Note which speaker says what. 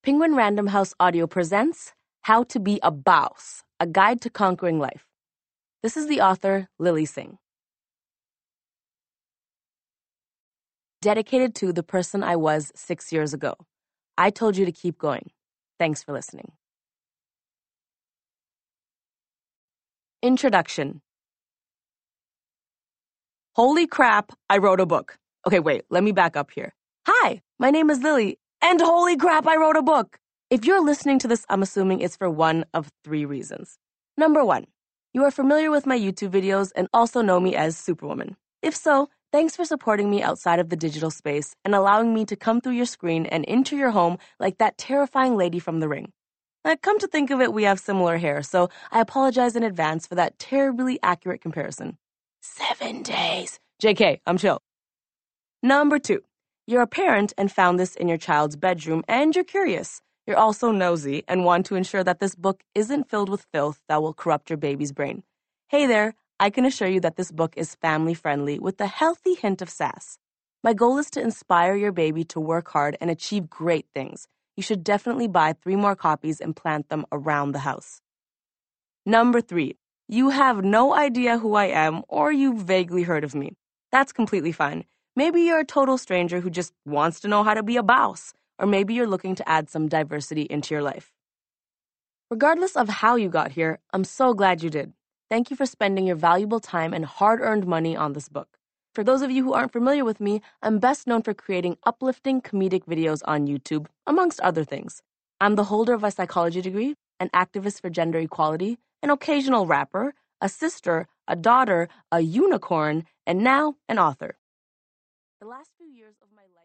Speaker 1: Penguin Random House Audio presents How to Be a Boss, A Guide to Conquering Life. This is the author, Lily Singh. Dedicated to the person I was 6 years ago. I told you to keep going. Thanks for listening. Introduction. Holy crap, I wrote a book. Okay, wait, let me back up here. Hi, my name is Lily, and holy crap, I wrote a book. If you're listening to this, I'm assuming it's for one of three reasons. Number one, you are familiar with my YouTube videos and also know me as Superwoman. If so, thanks for supporting me outside of the digital space and allowing me to come through your screen and into your home like that terrifying lady from The Ring. Come to think of it, we have similar hair, so I apologize in advance for that terribly accurate comparison. 7 days. JK, I'm chill. Number two, you're a parent and found this in your child's bedroom and you're curious. You're also nosy and want to ensure that this book isn't filled with filth that will corrupt your baby's brain. Hey there, I can assure you that this book is family-friendly with a healthy hint of sass. My goal is to inspire your baby to work hard and achieve great things. You should definitely buy 3 more copies and plant them around the house. Number three, you have no idea who I am or you vaguely heard of me. That's completely fine. Maybe you're a total stranger who just wants to know how to be a boss, or maybe you're looking to add some diversity into your life. Regardless of how you got here, I'm so glad you did. Thank you for spending your valuable time and hard-earned money on this book. For those of you who aren't familiar with me, I'm best known for creating uplifting comedic videos on YouTube, amongst other things. I'm the holder of a psychology degree, an activist for gender equality, an occasional rapper, a sister, a daughter, a unicorn, and now an author. The last few years of my life